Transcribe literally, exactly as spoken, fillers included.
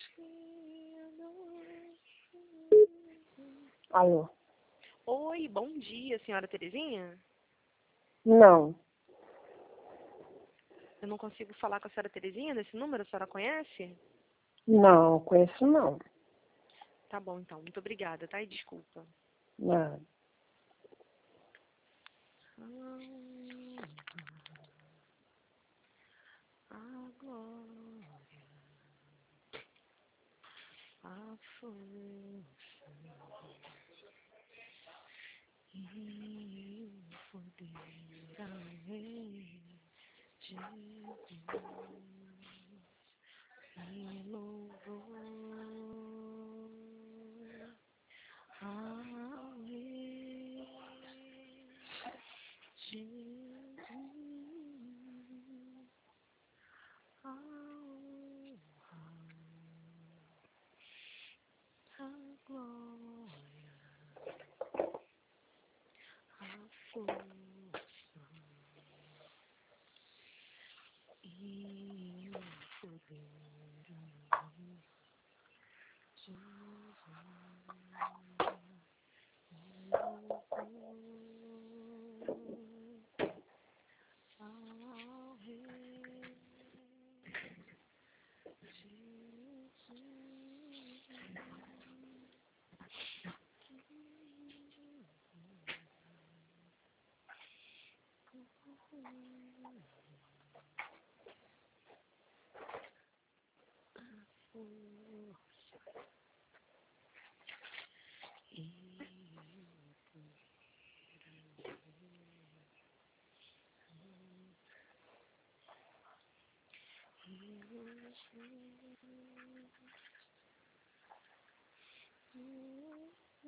Alô? Oi, bom dia, senhora Terezinha. Não, Eu não consigo falar com a senhora Terezinha nesse número, a senhora conhece? não, conheço não. Tá bom, então. Muito obrigada, tá? E desculpa. Não. A glória, a força e o poder, amém, de Deus e louvor, amém, Jesus, a honra, a glória, a força e o poder, amém, Jesus, e louvor ao Rei